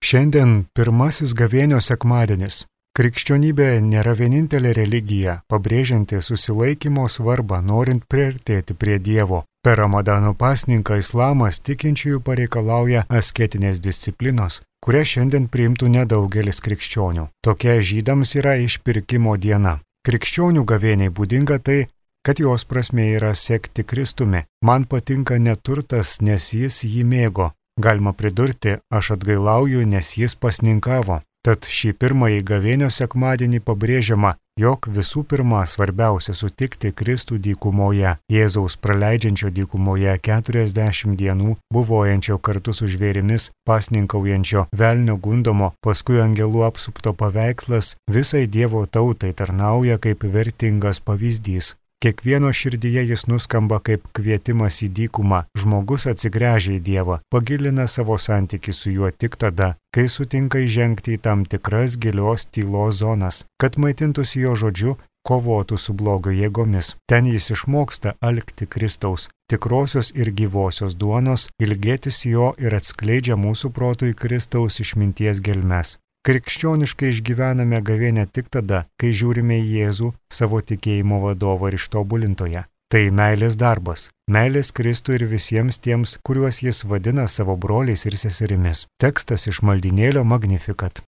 Šiandien pirmasis gavėnios sekmadienis. Krikščionybė nėra vienintelė religija, pabrėžianti susilaikymo svarbą, norint priartėti prie Dievo. Per Ramadano pasninką islamas tikinčiųjų pareikalauja asketinės disciplinos, kurią šiandien priimtų nedaugelis krikščionių. Tokia žydams yra išpirkimo diena. Krikščionių gavėniai būdinga tai, kad jos prasmė yra sekti Kristumi. Man patinka neturtas, nes jis jį mėgo. Galima pridurti, aš atgailauju, nes jis pasninkavo. Tad šį pirmąjį gavėnios sekmadienį pabrėžiama, jog visų pirma svarbiausia sutikti Kristų dykumoje, Jėzaus praleidžiančio dykumoje 40 dienų, buvojančio kartu su žvėrimis, pasninkaujančio, velnio gundomo, paskui angelų apsupto paveikslas visai Dievo tautai tarnauja kaip vertingas pavyzdys. Kiekvieno širdyje jis nuskamba kaip kvietimas į dykumą. Žmogus atsigręžia į Dievą, pagilina savo santykį su juo tik tada, kai sutinka įžengti į tam tikras gilios tylos zonas, kad maitintųsi jo žodžiu, kovotų su blogio jėgomis. Ten jis išmoksta alkti Kristaus, tikrosios ir gyvosios duonos, ilgėtis jo ir atskleidžia mūsų protui Kristaus išminties gelmes. Krikščioniškai išgyvename gavėnią tik tada, kai žiūrime į Jėzų, savo tikėjimo vadovą ir ištobulintoją. Tai meilės darbas. Meilės Kristui ir visiems tiems, kuriuos jis vadina savo broliais ir seserimis. Tekstas iš maldynėlio Magnificat.